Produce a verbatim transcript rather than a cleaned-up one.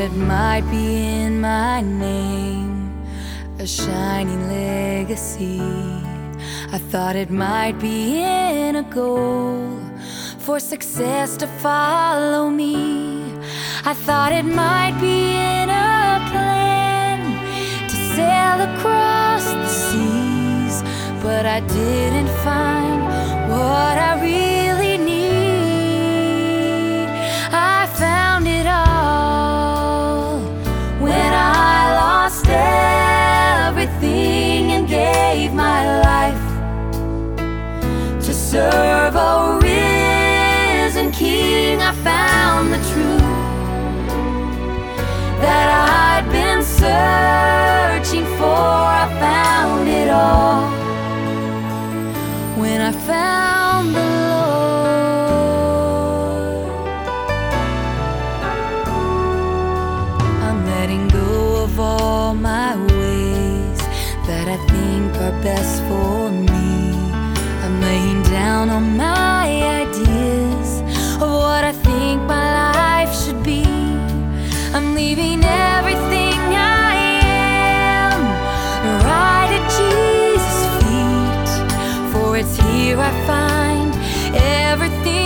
it might be in my name, a shining legacy. I thought it might be in a goal for success to follow me. I thought it might be in a plan to sail across the seas, but I didn't find what I really need. I found it all when I lost everything and gave my life to serve a risen King. I found the truth that I'd been searching for. I found it all when I found the Lord. I'm letting go of all my ways that I think are best for me. I'm laying down all my ideas of what I think my life should be. I'm leaving everything I am right at Jesus' feet, for it's here I find everything